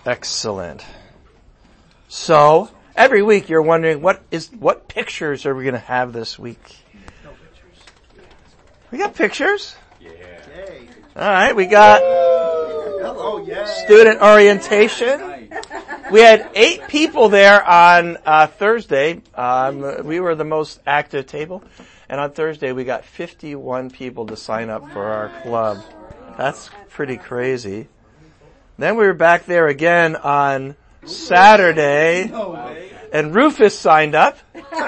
Excellent. So, every week you're wondering what pictures are we going to have this week? We got pictures? Yeah. All right, we got student orientation. We had 8 people there on Thursday. We were the most active table. And on Thursday we got 51 people to sign up for our club. That's pretty crazy. Then we were back there again on Saturday, and Rufus signed up.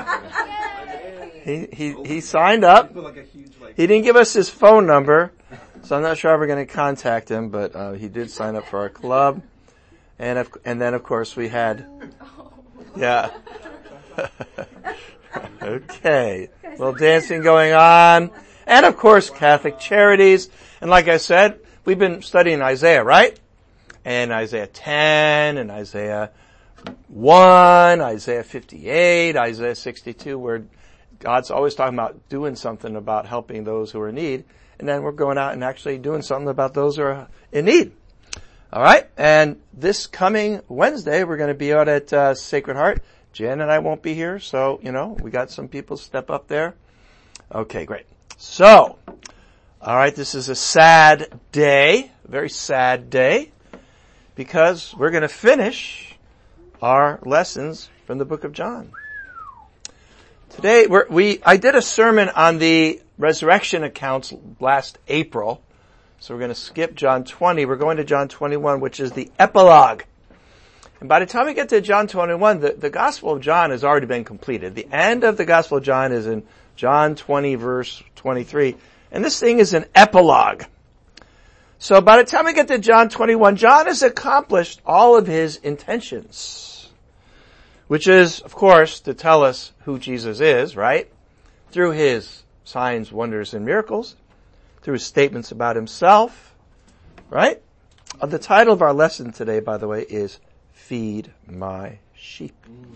He signed up. He didn't give us his phone number, so I'm not sure how we're going to contact him, but he did sign up for our club. And then of course we had, yeah. Okay. A little dancing going on. And of course Catholic Charities. And like I said, we've been studying Isaiah, right? And Isaiah 10 and Isaiah 1, Isaiah 58, Isaiah 62, where God's always talking about doing something about helping those who are in need. And then we're going out and actually doing something about those who are in need. All right. And this coming Wednesday, we're going to be out at Sacred Heart. Jen and I won't be here, so, we got some people step up there. Okay, great. So, all right, this is a sad day, very sad day, because we're going to finish our lessons from the book of John. Today, I did a sermon on the resurrection accounts last April, so we're going to skip John 20. We're going to John 21, which is the epilogue. And by the time we get to John 21, the Gospel of John has already been completed. The end of the Gospel of John is in John 20, verse 23. And this thing is an epilogue. So by the time we get to John 21, John has accomplished all of his intentions, which is, of course, to tell us who Jesus is, right? Through his signs, wonders, and miracles, through his statements about himself, right? The title of our lesson today, by the way, is Feed My Sheep.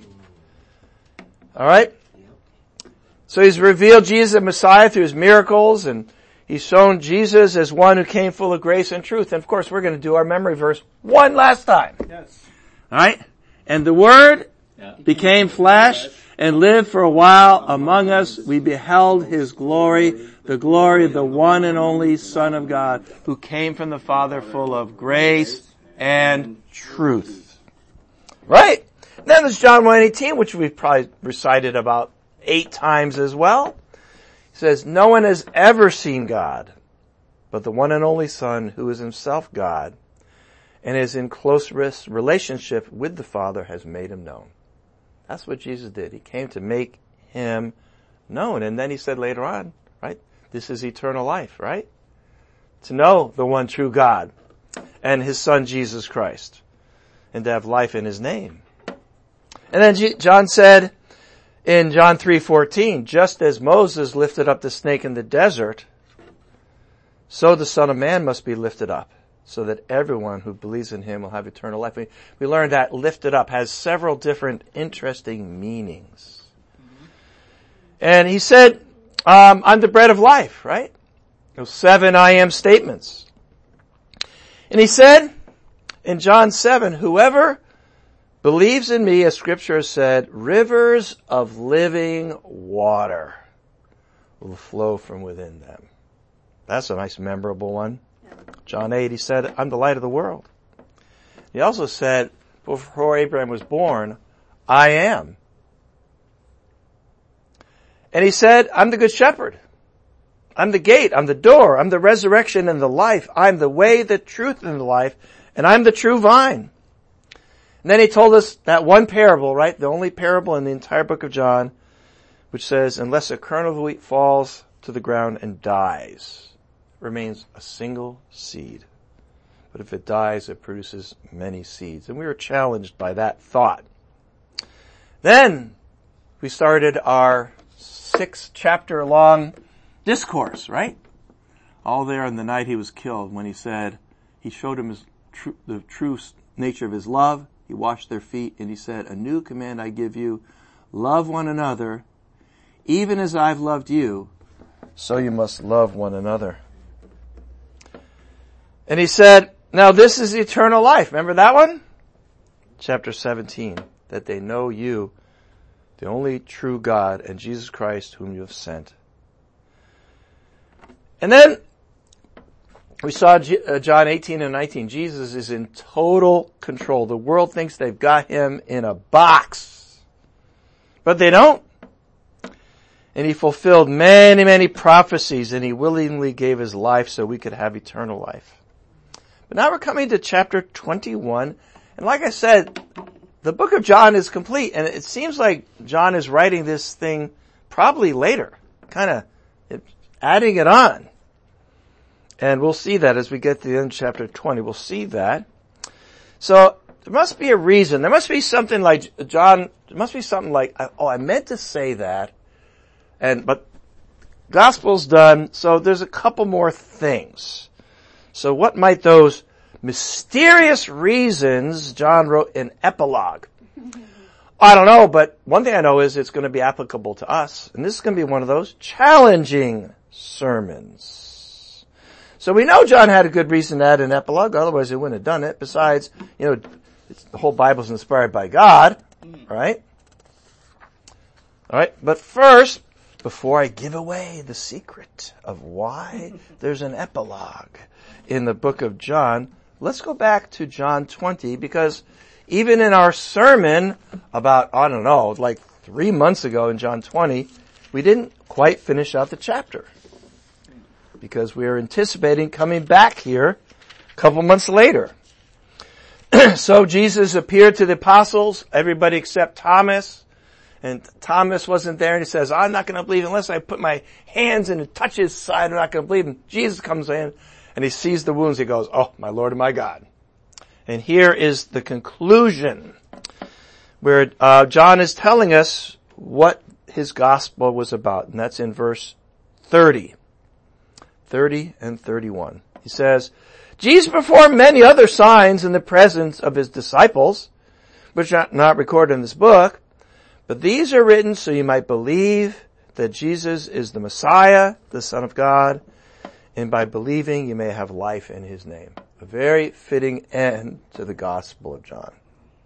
All right? So he's revealed Jesus the Messiah through his miracles, and he's shown Jesus as one who came full of grace and truth. And of course, we're going to do our memory verse one last time. Yes. All right? And the Word became flesh and lived for a while among us. We beheld his glory, the glory of the one and only Son of God, who came from the Father full of grace and truth. Right? Then there's John 1:18, which we've probably recited about 8 times as well. He says, no one has ever seen God, but the one and only Son, who is himself God, and is in close relationship with the Father, has made him known. That's what Jesus did. He came to make him known. And then he said later on, right, this is eternal life, right? To know the one true God and his Son, Jesus Christ, and to have life in his name. And then John said in John 3:14, just as Moses lifted up the snake in the desert, so the Son of Man must be lifted up, so that everyone who believes in him will have eternal life. We learned that lifted up has several different interesting meanings. And he said, I'm the bread of life, right? Those 7 I am statements. And he said in John 7, whoever believes in me, as Scripture has said, rivers of living water will flow from within them. That's a nice memorable one. John 8, he said, I'm the light of the world. He also said, before Abraham was born, I am. And he said, I'm the good shepherd. I'm the gate. I'm the door. I'm the resurrection and the life. I'm the way, the truth, and the life. And I'm the true vine. And then he told us that one parable, right? The only parable in the entire book of John, which says, unless a kernel of wheat falls to the ground and dies, remains a single seed. But if it dies, it produces many seeds. And we were challenged by that thought. Then we started our 6-chapter long discourse, right? All there on the night he was killed, when he said, he showed him the true nature of his love. He washed their feet, and he said, a new command I give you, love one another, even as I've loved you, so you must love one another. And he said, now this is eternal life. Remember that one? chapter 17, that they know you, the only true God, and Jesus Christ whom you have sent. And then we saw John 18 and 19. Jesus is in total control. The world thinks they've got him in a box, but they don't. And he fulfilled many, many prophecies, and he willingly gave his life so we could have eternal life. But now we're coming to chapter 21, and like I said, the book of John is complete, and it seems like John is writing this thing probably later, kind of adding it on. And we'll see that as we get to the end of chapter 20. We'll see that. So there must be a reason. There must be something like John, there must be something like, I meant to say that, but gospel's done, so there's a couple more things. So what might those mysterious reasons John wrote an epilogue? I don't know, but one thing I know is it's going to be applicable to us. And this is going to be one of those challenging sermons. So we know John had a good reason to add an epilogue, otherwise he wouldn't have done it. Besides, the whole Bible's inspired by God, right? All right, but first, before I give away the secret of why there's an epilogue in the book of John, let's go back to John 20, because even in our sermon about, 3 months ago in John 20, we didn't quite finish out the chapter, because we are anticipating coming back here a couple months later. So Jesus appeared to the apostles, everybody except Thomas. And Thomas wasn't there, and he says, I'm not going to believe unless I put my hands and touch his side. I'm not going to believe. And Jesus comes in, and he sees the wounds. He goes, oh, my Lord and my God. And here is the conclusion, where John is telling us what his gospel was about. And that's in verse 30 and 31. He says, Jesus performed many other signs in the presence of his disciples, which are not recorded in this book. But these are written so you might believe that Jesus is the Messiah, the Son of God, and by believing you may have life in his name. A very fitting end to the Gospel of John.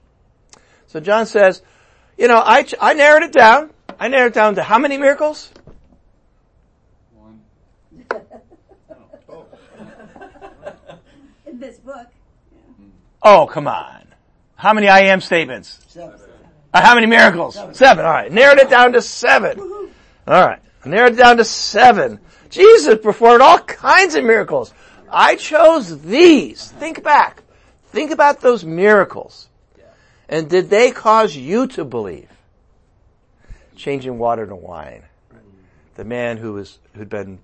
So John says, I narrowed it down. I narrowed it down to how many miracles? 1. In this book. Yeah. Oh, come on. How many I am statements? 7. How many miracles? 7. All right. Narrowed it down to 7. All right. Narrowed it down to 7. Jesus performed all kinds of miracles. I chose these. Think back. Think about those miracles. And did they cause you to believe? Changing water to wine. The man who'd been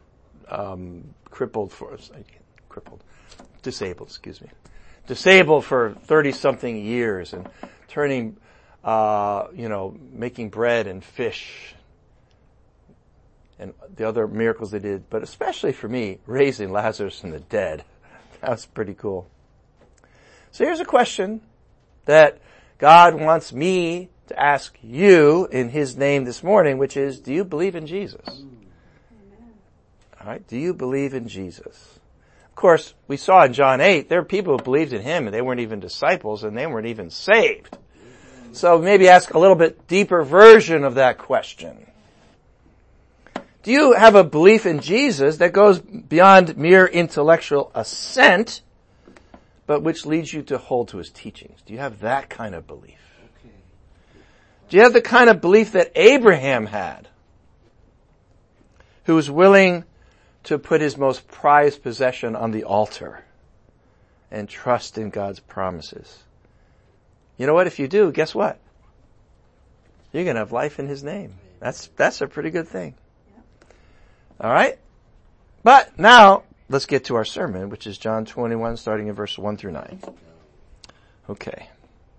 disabled for 30-something years, and turning making bread and fish and the other miracles they did, but especially for me, raising Lazarus from the dead. That was pretty cool. So here's a question that God wants me to ask you in his name this morning, which is, do you believe in Jesus? All right, do you believe in Jesus? Of course, we saw in John 8, there were people who believed in him and they weren't even disciples and they weren't even saved. So maybe ask a little bit deeper version of that question. Do you have a belief in Jesus that goes beyond mere intellectual assent, but which leads you to hold to his teachings? Do you have that kind of belief? Okay. Do you have the kind of belief that Abraham had, who was willing to put his most prized possession on the altar and trust in God's promises? You know what? If you do, guess what? You're going to have life in his name. That's a pretty good thing. All right? But now, let's get to our sermon, which is John 21, starting in verse 1 through 9. Okay.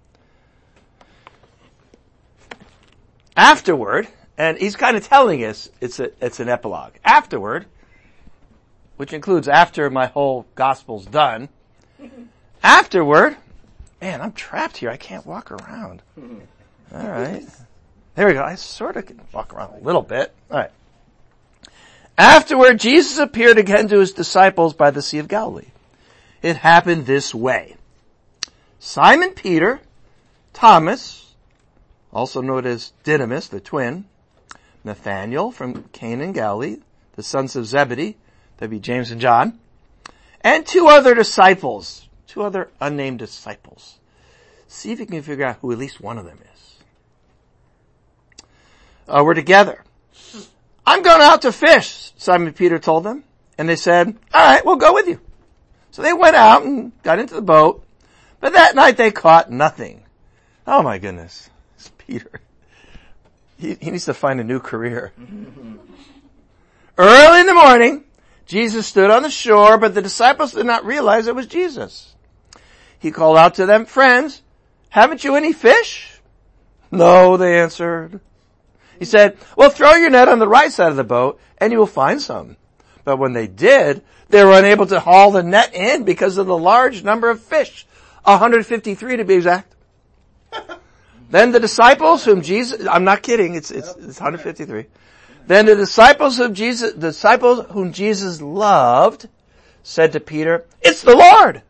Afterward, and he's kind of telling us it's an epilogue. Afterward, which includes after my whole gospel's done, afterward, man, I'm trapped here. I can't walk around. All right. There we go. I sort of can walk around a little bit. All right. Afterward, Jesus appeared again to his disciples by the Sea of Galilee. It happened this way. Simon Peter Thomas, also known as Didymus, the twin, Nathanael from Cana in Galilee, the sons of Zebedee, that'd be James and John, and two other unnamed disciples. See if you can figure out who at least one of them is. We're together. I'm going out to fish, Simon Peter told them. And they said, all right, we'll go with you. So they went out and got into the boat. But that night they caught nothing. Oh my goodness. It's Peter. He needs to find a new career. Early in the morning, Jesus stood on the shore, but the disciples did not realize it was Jesus. He called out to them, friends, haven't you any fish? No, they answered. He said, well, throw your net on the right side of the boat and you will find some. But when they did, they were unable to haul the net in because of the large number of fish. 153 to be exact. Then the disciples whom Jesus, I'm not kidding, it's 153. Then the disciples whom Jesus loved said to Peter, it's the Lord.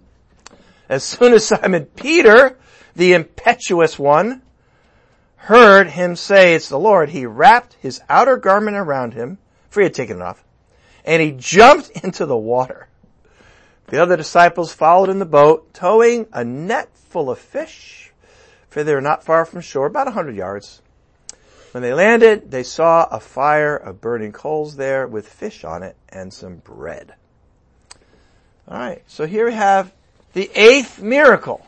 As soon as Simon Peter, the impetuous one, heard him say it's the Lord, he wrapped his outer garment around him, for he had taken it off, and he jumped into the water. The other disciples followed in the boat, towing a net full of fish, for they were not far from shore, about 100 yards. When they landed, they saw a fire of burning coals there with fish on it and some bread. All right, so here we have the 8th miracle.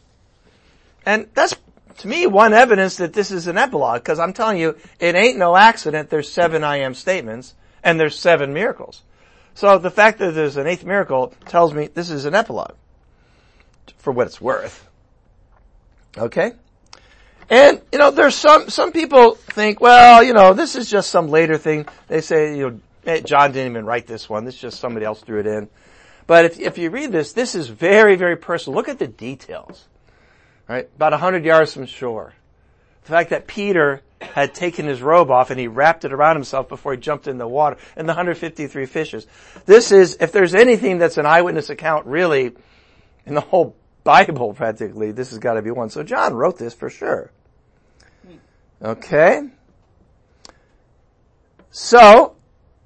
And that's, to me, one evidence that this is an epilogue, because I'm telling you, it ain't no accident there's 7 I am statements and there's 7 miracles. So the fact that there's an 8th miracle tells me this is an epilogue, for what it's worth. Okay? And, there's some people think, well, this is just some later thing. They say, hey, John didn't even write this one. This is just somebody else threw it in. But if you read this is very, very personal. Look at the details. Right? About 100 yards from shore. The fact that Peter had taken his robe off and he wrapped it around himself before he jumped in the water, and the 153 fishes. This is, if there's anything that's an eyewitness account really in the whole Bible practically, this has got to be one. So John wrote this for sure. Okay? So,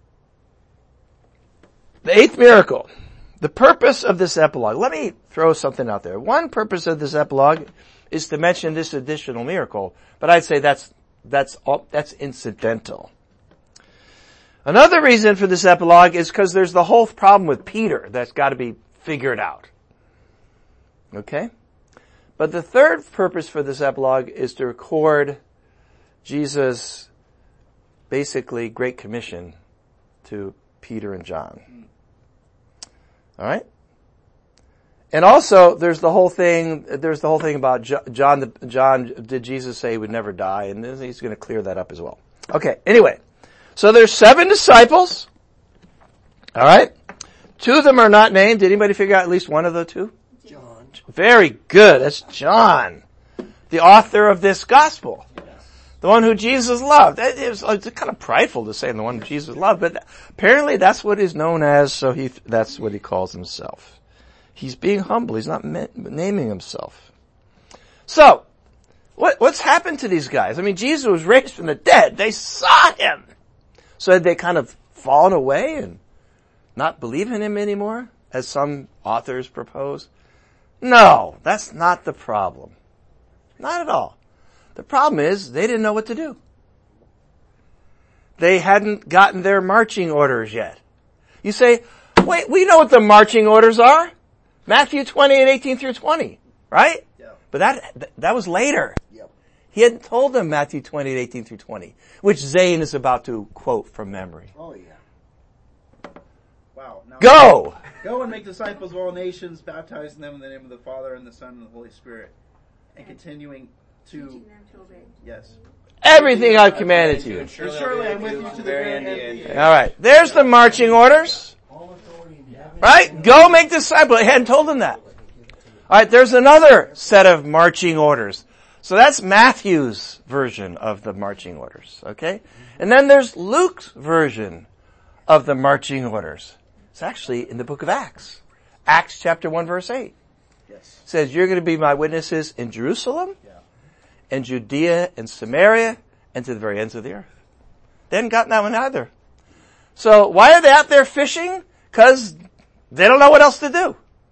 the 8th miracle. The purpose of this epilogue. Let me throw something out there. One purpose of this epilogue is to mention this additional miracle, but I'd say that's incidental. Another reason for this epilogue is because there's the whole problem with Peter that's got to be figured out. Okay? But the third purpose for this epilogue is to record Jesus' basically Great Commission to Peter and John. All right? And also, there's the whole thing about John, did Jesus say he would never die? And he's going to clear that up as well. Okay, anyway. So there's 7 disciples. All right? 2 of them are not named. Did anybody figure out at least one of the 2? John. Very good. That's John, the author of this gospel. The one who Jesus loved. It's kind of prideful to say the one who Jesus loved, but apparently that's what he's known as, so that's what he calls himself. He's being humble. He's not naming himself. So, what's happened to these guys? I mean, Jesus was raised from the dead. They saw him. So had they kind of fallen away and not believe in him anymore, as some authors propose? No, that's not the problem. Not at all. The problem is they didn't know what to do. They hadn't gotten their marching orders yet. You say, wait, we know what the marching orders are. Matthew 20 and 18 through 20, right? Yeah. But that was later. Yep. He hadn't told them Matthew 20 and 18 through 20, which Zane is about to quote from memory. Oh, yeah. Wow. Now, Go! Go and make disciples of all nations, baptizing them in the name of the Father and the Son and the Holy Spirit, and continuing to... Teaching them to obey. Yes. Everything I've commanded to you. And surely I'm with you to the very end. All right. There's the marching orders. Right? Go make disciples. I hadn't told them that. All right. There's another set of marching orders. So that's Matthew's version of the marching orders. Okay? And then there's Luke's version of the marching orders. It's actually in the book of Acts. Acts chapter 1 verse 8. Yes. It says, you're going to be my witnesses in Jerusalem, Yeah. and Judea and Samaria and to the very ends of the earth. They hadn't gotten that one either. So why are they out there fishing? Because they don't know what else to do.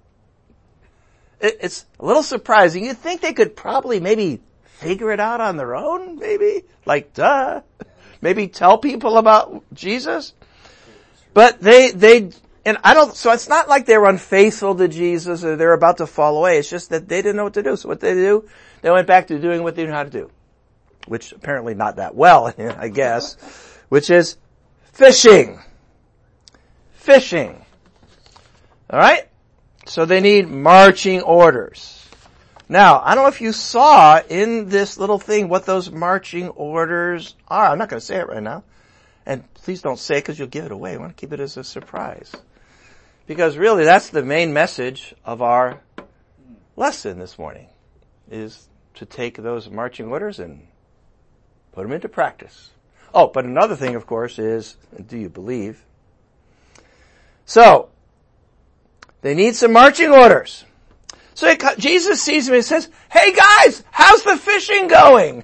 It's a little surprising. You'd think they could probably maybe figure it out on their own, maybe? Like, duh. Maybe tell people about Jesus. But so it's not like they were unfaithful to Jesus or they're about to fall away. It's just that they didn't know what to do. So what did they do? They went back to doing what they knew how to do. Which apparently not that well, I guess. Which is fishing. Fishing. Alright? So they need marching orders. Now, I don't know if you saw in this little thing what those marching orders are. I'm not going to say it right now. And please don't say it because you'll give it away. I want to keep it as a surprise. Because really that's the main message of our lesson this morning, is to take those marching orders and put them into practice. Oh, but another thing, of course, is, do you believe? So, they need some marching orders. So Jesus sees him and says, hey guys, how's the fishing going?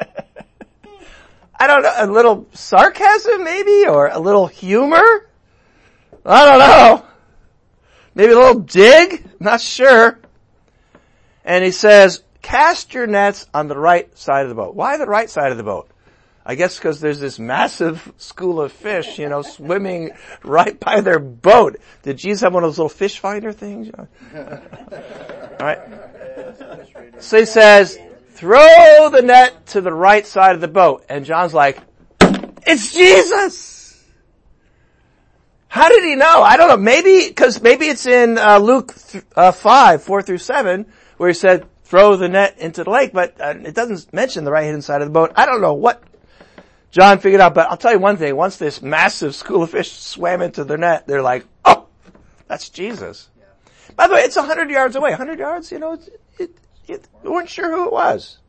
I don't know, a little sarcasm maybe, or a little humor? I don't know. Maybe a little dig? Not sure. And he says, cast your nets on the right side of the boat. Why the right side of the boat? I guess because there's this massive school of fish, swimming right by their boat. Did Jesus have one of those little fish finder things? Alright. So he says, throw the net to the right side of the boat. And John's like, it's Jesus! How did he know? I don't know. Maybe it's in Luke 5, 4 through 7, where he said, throw the net into the lake, but it doesn't mention the right-hand side of the boat. I don't know what John figured out, but I'll tell you one thing. Once this massive school of fish swam into their net, they're like, oh, that's Jesus. Yeah. By the way, it's 100 yards away. 100 yards, we weren't sure who it was.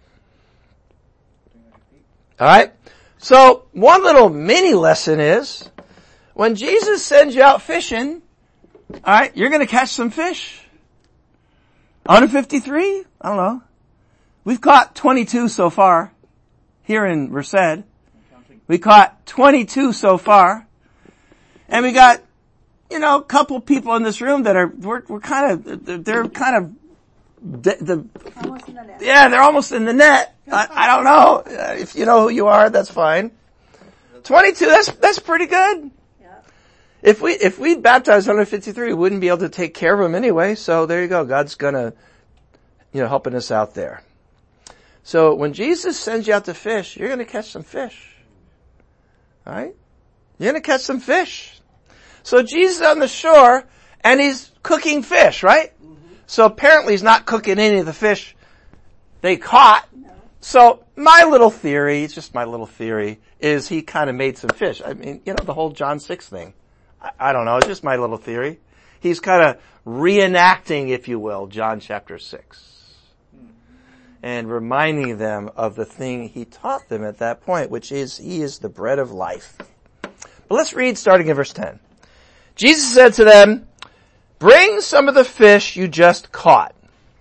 Alright? So, one little mini lesson is, when Jesus sends you out fishing, alright, you're gonna catch some fish. 153? I don't know. We've caught 22 so far. Here in Merced. We caught 22 so far. And we got, a couple people in this room that they're kind of, almost in the net. Yeah, they're almost in the net. I don't know. If you know who you are, that's fine. 22, that's pretty good. Yeah. If we baptized 153, we wouldn't be able to take care of them anyway. So there you go. God's gonna, helping us out there. So when Jesus sends you out to fish, you're going to catch some fish. Alright? You're going to catch some fish. So Jesus is on the shore, and he's cooking fish, right? Mm-hmm. So apparently he's not cooking any of the fish they caught. No. So my little theory, it's just my little theory, is he kind of made some fish. I mean, the whole John 6 thing. I don't know, it's just my little theory. He's kind of reenacting, if you will, John chapter 6. And reminding them of the thing he taught them at that point, which is, he is the bread of life. But let's read starting in verse 10. Jesus said to them, bring some of the fish you just caught.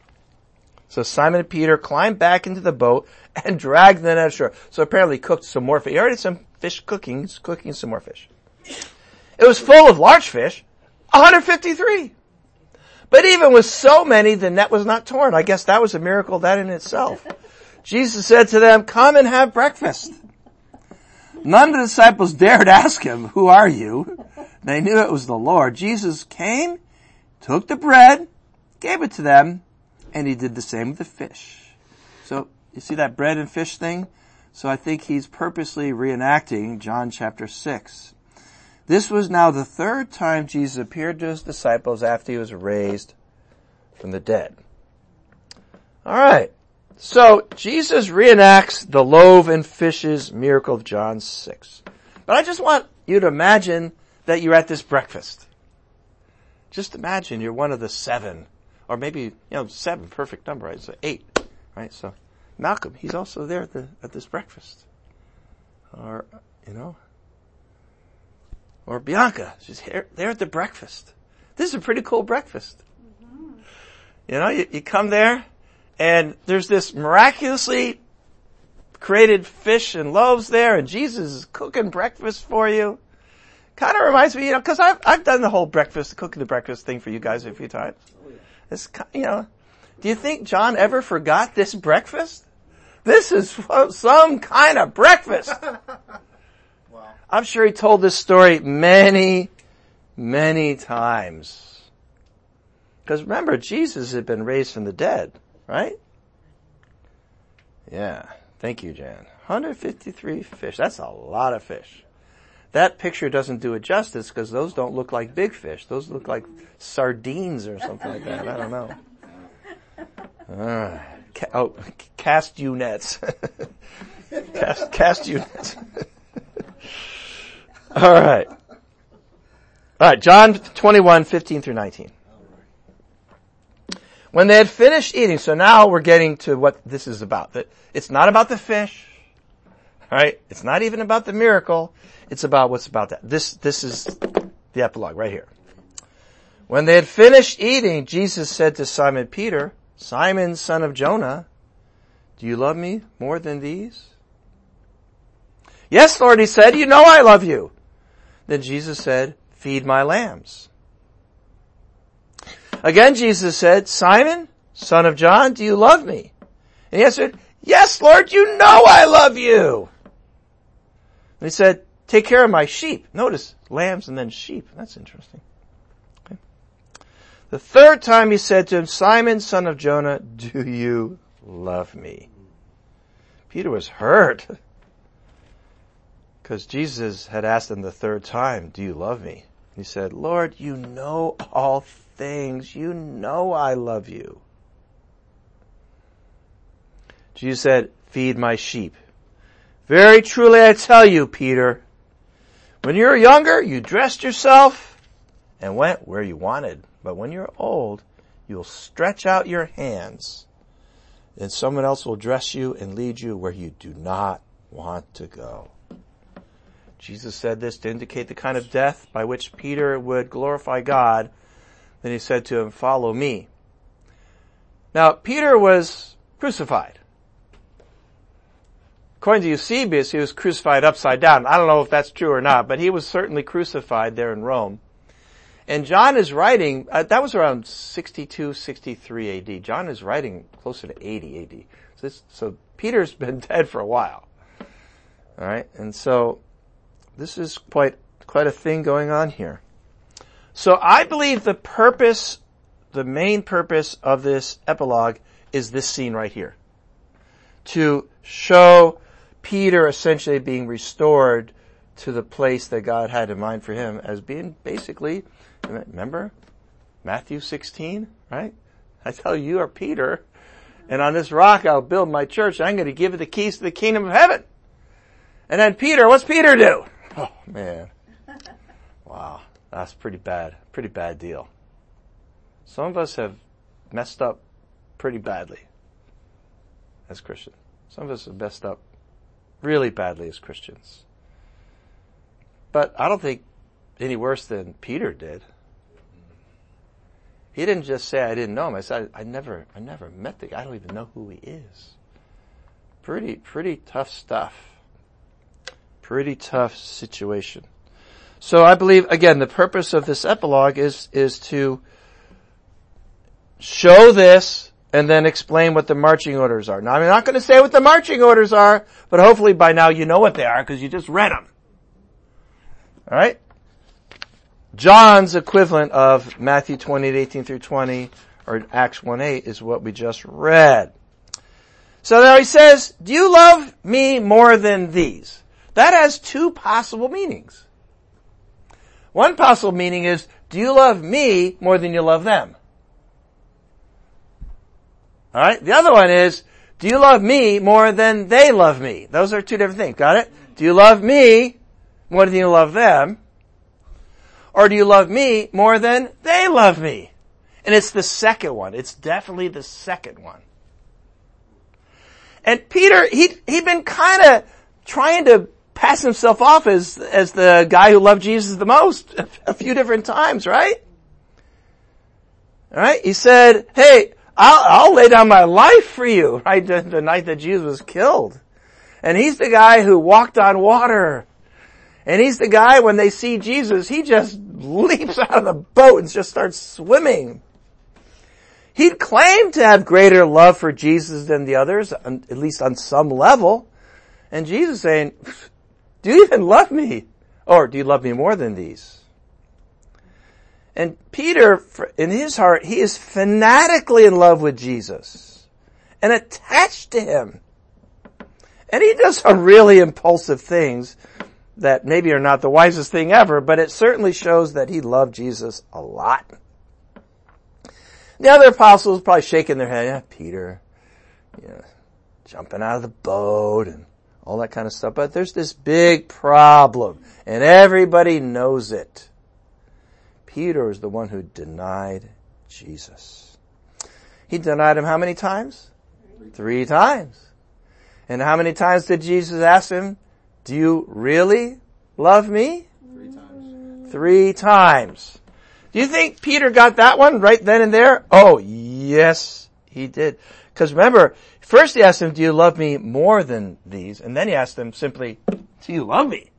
So Simon and Peter climbed back into the boat and dragged the net ashore. So apparently he cooked some more fish. He already had some fish cooking. He's cooking some more fish. It was full of large fish, 153. But even with so many, the net was not torn. I guess that was a miracle that in itself. Jesus said to them, come and have breakfast. None of the disciples dared ask him, who are you? They knew it was the Lord. Jesus came, took the bread, gave it to them, and he did the same with the fish. So, you see that bread and fish thing? So I think he's purposely reenacting John chapter 6. This was now the third time Jesus appeared to his disciples after he was raised from the dead. Alright. So, Jesus reenacts the loaves and fishes miracle of John 6. But I just want you to imagine that you're at this breakfast. Just imagine you're one of the 7. Or maybe, 7, perfect number, right? So 8, right? So, Malcolm, he's also there at this breakfast. Or, or Bianca, she's there at the breakfast. This is a pretty cool breakfast. Mm-hmm. You come there, and there's this miraculously created fish and loaves there, and Jesus is cooking breakfast for you. Kind of reminds me, because I've done the whole cooking the breakfast thing for you guys a few times. It's, do you think John ever forgot this breakfast? This is some kind of breakfast. Wow. I'm sure he told this story many, many times. Because remember, Jesus had been raised from the dead, right? Yeah. Thank you, Jan. 153 fish. That's a lot of fish. That picture doesn't do it justice because those don't look like big fish. Those look like sardines or something like that. I don't know. Cast you nets. cast you nets. All right. John 21:15 through 19. When they had finished eating, so now we're getting to what this is about. It's not about the fish. All right? It's not even about the miracle. It's about what's about that. This is the epilogue right here. When they had finished eating, Jesus said to Simon Peter, Simon, son of Jonah, do you love me more than these? Yes, Lord, he said, you know I love you. Then Jesus said, feed my lambs. Again, Jesus said, Simon, son of John, do you love me? And he answered, yes, Lord, you know I love you. And he said, take care of my sheep. Notice, lambs and then sheep. That's interesting. Okay. The third time he said to him, Simon, son of Jonah, do you love me? Peter was hurt because Jesus had asked him the third time, do you love me? He said, Lord, you know all things. You know I love you. Jesus said, feed my sheep. Very truly I tell you, Peter, when you were younger, you dressed yourself and went where you wanted. But when you're old, you'll stretch out your hands and someone else will dress you and lead you where you do not want to go. Jesus said this to indicate the kind of death by which Peter would glorify God. Then he said to him, follow me. Now, Peter was crucified. According to Eusebius, he was crucified upside down. I don't know if that's true or not, but he was certainly crucified there in Rome. And John is writing, that was around 62, 63 AD. John is writing closer to 80 AD. So Peter's been dead for a while. All right, and so this is quite a thing going on here. So I believe the main purpose of this epilogue is this scene right here. To show Peter essentially being restored to the place that God had in mind for him as being basically, remember Matthew 16, right? I tell you, you are Peter, and on this rock I'll build my church. I'm going to give it the keys to the kingdom of heaven. And then Peter, what's Peter do? Oh man. Wow. That's pretty bad deal. Some of us have messed up pretty badly as Christians. Some of us have messed up really badly as Christians. But I don't think any worse than Peter did. He didn't just say, I didn't know him. I said, I never met the guy. I don't even know who he is. Pretty tough stuff. Pretty tough situation. So I believe, again, the purpose of this epilogue is to show this and then explain what the marching orders are. Now, I'm not going to say what the marching orders are, but hopefully by now you know what they are because you just read them. All right? John's equivalent of Matthew 28:18 through 20 or Acts 1:8 is what we just read. So now he says, do you love me more than these? That has two possible meanings. One possible meaning is, do you love me more than you love them? Alright? The other one is, do you love me more than they love me? Those are two different things. Got it? Do you love me more than you love them? Or do you love me more than they love me? And it's the second one. It's definitely the second one. And Peter, he'd been kind of trying to pass himself off as the guy who loved Jesus the most a few different times, right? Alright? He said, hey, I'll lay down my life for you, right? The night that Jesus was killed. And he's the guy who walked on water. And he's the guy, when they see Jesus, he just leaps out of the boat and just starts swimming. He'd claimed to have greater love for Jesus than the others, at least on some level. And Jesus saying, do you even love me? Or do you love me more than these? And Peter, in his heart, he is fanatically in love with Jesus and attached to him. And he does some really impulsive things that maybe are not the wisest thing ever, but it certainly shows that he loved Jesus a lot. The other apostles probably shaking their head, yeah, Peter, jumping out of the boat and all that kind of stuff. But there's this big problem, and everybody knows it. Peter is the one who denied Jesus. He denied him how many times? 3 times. And how many times did Jesus ask him, do you really love me? 3 times. 3 times. Do you think Peter got that one right then and there? Oh, yes, he did. Because remember, first he asked him, do you love me more than these? And then he asked him simply, do you love me?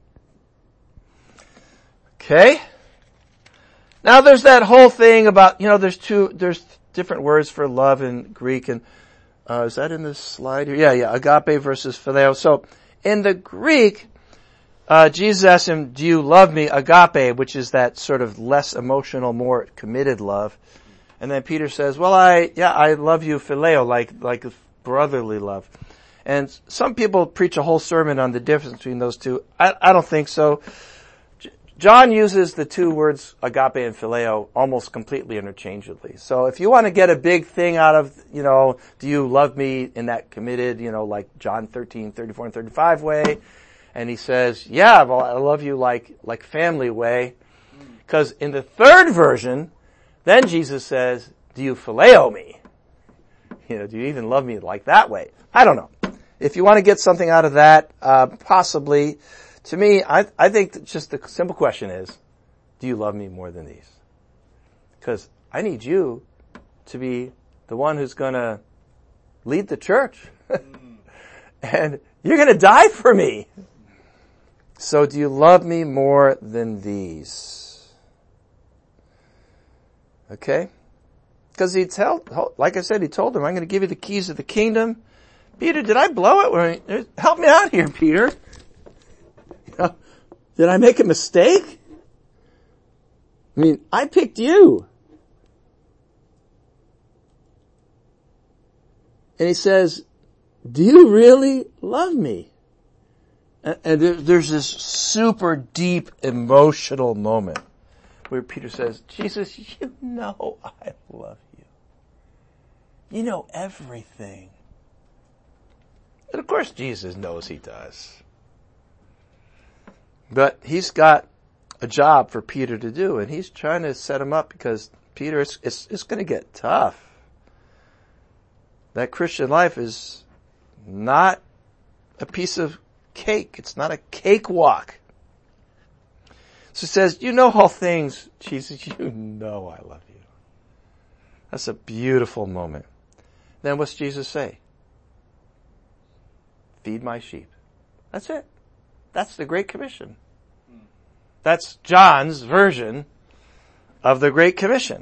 Okay. Now there's that whole thing about, there's different words for love in Greek, and is that in this slide here? Yeah, agape versus phileo. So in the Greek, Jesus asked him, do you love me? Agape, which is that sort of less emotional, more committed love. And then Peter says, well, I love you phileo, like brotherly love. And some people preach a whole sermon on the difference between those two. I don't think so. John uses the 2 words agape and phileo almost completely interchangeably. So if you want to get a big thing out of, do you love me in that committed, like John 13:34 and 35 way, and he says, yeah, well, I love you like family way. Because in the 3rd version, then Jesus says, do you phileo me? Do you even love me like that way? I don't know. If you want to get something out of that, possibly. To me, I think that just the simple question is, do you love me more than these? Because I need you to be the one who's going to lead the church. And you're going to die for me. So do you love me more than these? Okay? Because like I said, he told him, I'm going to give you the keys of the kingdom. Peter, did I blow it? Help me out here, Peter. Did I make a mistake? I mean, I picked you. And he says, do you really love me? And there's this super deep emotional moment where Peter says, Jesus, you know I love you. You know everything. And of course Jesus knows he does. But he's got a job for Peter to do, and he's trying to set him up because Peter, it's going to get tough. That Christian life is not a piece of cake. It's not a cakewalk. So he says, you know all things, Jesus, you know I love you. That's a beautiful moment. Then what's Jesus say? Feed my sheep. That's it. That's the Great Commission. That's John's version of the Great Commission.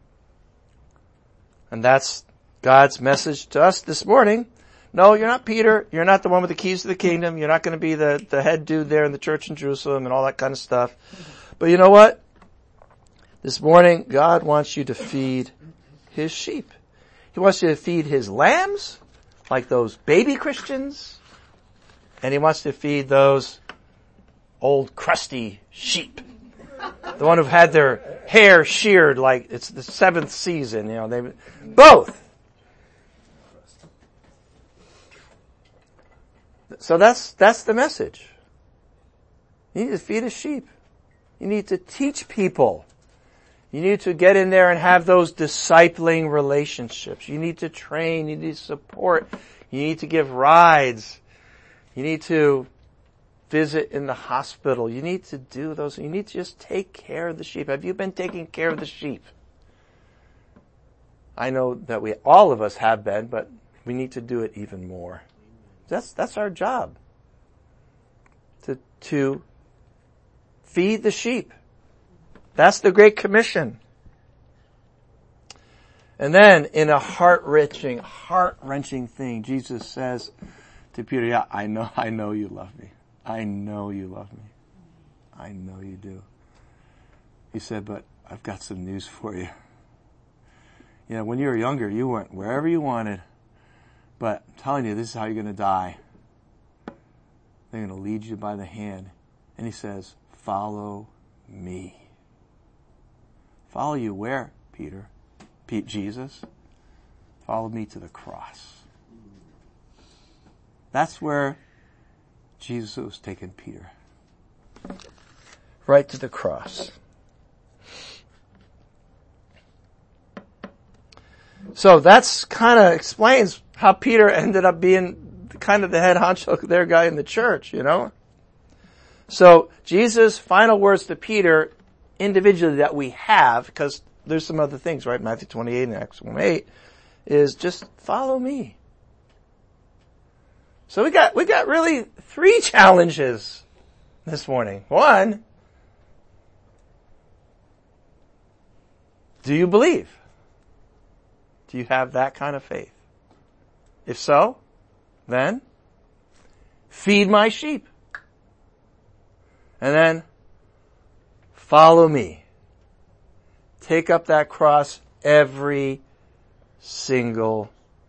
And that's God's message to us this morning. No, you're not Peter. You're not the one with the keys to the kingdom. You're not going to be the head dude there in the church in Jerusalem and all that kind of stuff. But you know what? This morning, God wants you to feed his sheep. He wants you to feed his lambs, like those baby Christians. And he wants to feed those old crusty sheep. The one who've had their hair sheared like it's the 7th season, they both. So that's the message. You need to feed his sheep. You need to teach people. You need to get in there and have those discipling relationships. You need to train. You need to support. You need to give rides. You need to visit in the hospital. You need to do those. You need to just take care of the sheep. Have you been taking care of the sheep? I know that all of us have been, but we need to do it even more. That's our job. To feed the sheep. That's the Great Commission. And then in a heart-wrenching thing, Jesus says to Peter, yeah, I know you love me. I know you love me. I know you do. He said, but I've got some news for you. You know, when you were younger, you went wherever you wanted. But I'm telling you, this is how you're going to die. They're going to lead you by the hand. And he says, follow me. Follow you where, Peter? Jesus? Follow me to the cross. That's where Jesus was taking Peter. Right to the cross. So that's kind of explains how Peter ended up being kind of the head honcho there guy in the church, you know. So Jesus' final words to Peter individually that we have, because there's some other things, right? Matthew 28 and Acts 1:8 is just follow me. So we got really 3 challenges this morning. 1, do you believe? Do you have that kind of faith? If so, then feed my sheep. And then follow me. Take up that cross every single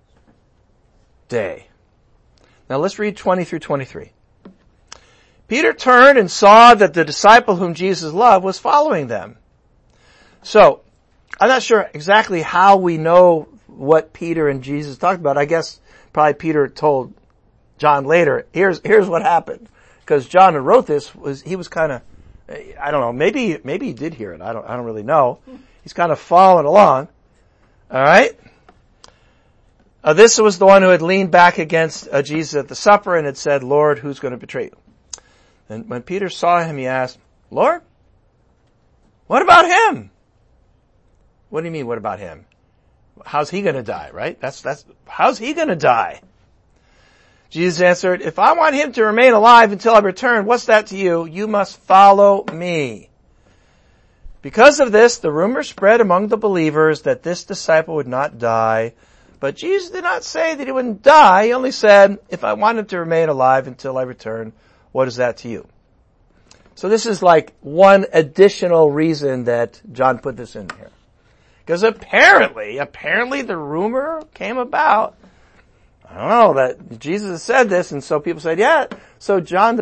day. Now let's read 20 through 23. Peter turned and saw that the disciple whom Jesus loved was following them. So, I'm not sure exactly how we know what Peter and Jesus talked about. I guess probably Peter told John later, here's what happened. Because John who wrote this he was kind of, I don't know, maybe he did hear it. I don't really know. He's kind of following along. Alright? This was the one who had leaned back against Jesus at the supper and had said, Lord, who's going to betray you? And when Peter saw him, he asked, Lord, what about him? What do you mean, what about him? How's he going to die, right? How's he going to die? Jesus answered, if I want him to remain alive until I return, what's that to you? You must follow me. Because of this, the rumor spread among the believers that this disciple would not die. But Jesus did not say that he wouldn't die. He only said, if I want him to remain alive until I return, what is that to you? So this is like one additional reason that John put this in here. Because apparently the rumor came about, I don't know, that Jesus said this, and so people said, yeah, so Apostle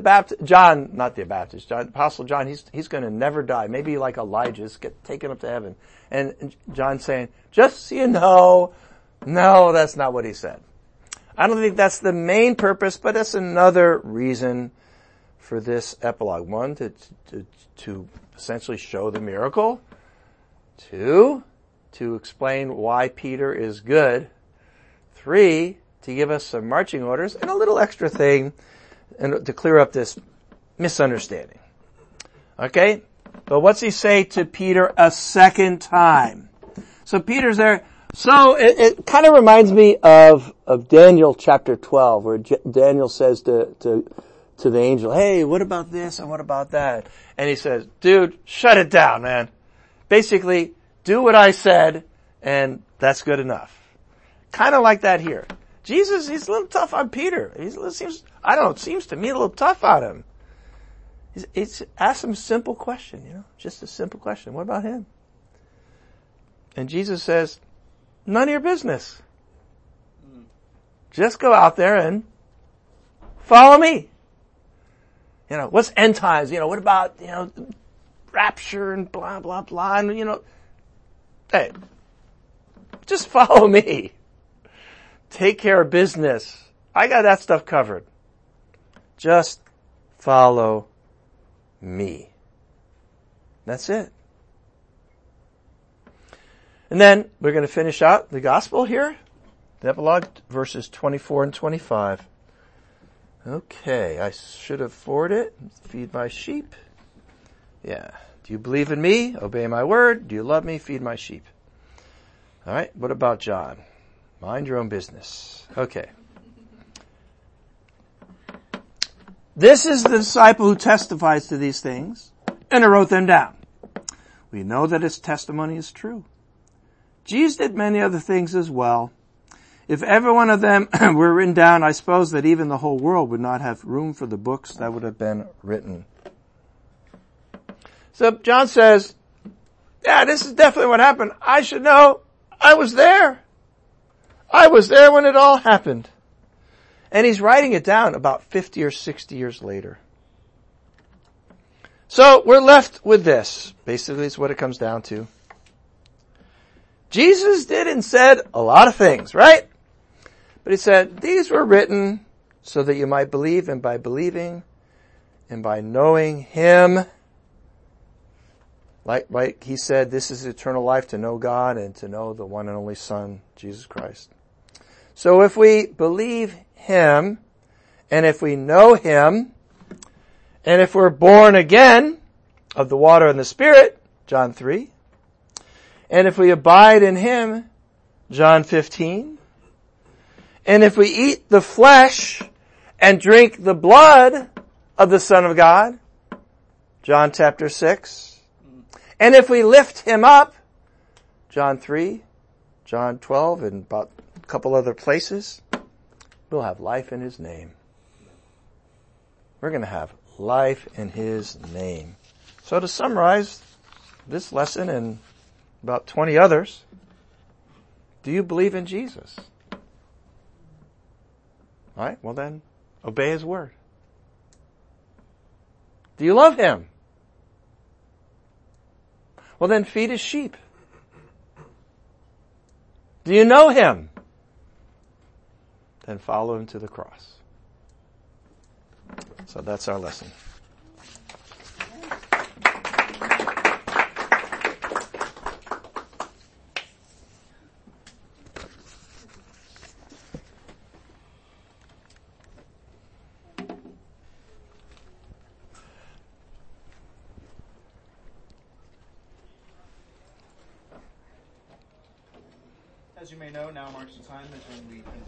John, he's gonna never die. Maybe like Elijah, just get taken up to heaven. And John saying, just so you know, no, that's not what he said. I don't think that's the main purpose, but that's another reason for this epilogue. 1, to essentially show the miracle. 2, to explain why Peter is good. 3, to give us some marching orders, and a little extra thing and to clear up this misunderstanding. Okay? But what's he say to Peter a second time? So Peter's there. So it kind of reminds me of Daniel chapter 12, where Daniel says to the angel, hey, what about this and what about that? And he says, dude, shut it down, man. Basically, do what I said, and that's good enough. Kind of like that here. Jesus, he's a little tough on Peter. It seems to me a little tough on him. He's asked him a simple question, just a simple question. What about him? And Jesus says, none of your business. Just go out there and follow me. What's end times? What about, rapture and blah, blah, blah. And, hey, just follow me. Take care of business. I got that stuff covered. Just follow me. That's it. And then we're going to finish out the gospel here. The epilogue, verses 24 and 25. Okay, I should have forwarded it. Feed my sheep. Yeah. Do you believe in me? Obey my word. Do you love me? Feed my sheep. All right, what about John? Mind your own business. Okay. This is the disciple who testifies to these things, and I wrote them down. We know that his testimony is true. Jesus did many other things as well. If every one of them were written down, I suppose that even the whole world would not have room for the books that would have been written. So John says, yeah, this is definitely what happened. I should know. I was there. I was there when it all happened. And he's writing it down about 50 or 60 years later. So we're left with this. Basically, it's what it comes down to. Jesus did and said a lot of things, right? But he said, these were written so that you might believe, and by believing and by knowing him, like he said, this is eternal life, to know God and to know the one and only Son, Jesus Christ. So if we believe him, and if we know him, and if we're born again of the water and the Spirit, John 3, and if we abide in him, John 15, and if we eat the flesh and drink the blood of the Son of God, John chapter 6, and if we lift him up, John 3, John 12, and about a couple other places, we'll have life in his name. We're going to have life in his name. So to summarize this lesson and about 20 others, do you believe in Jesus? All right, well then, obey his word. Do you love him? Well then, feed his sheep. Do you know him? Then follow him to the cross. So that's our lesson. As you may know, now marks the time as when we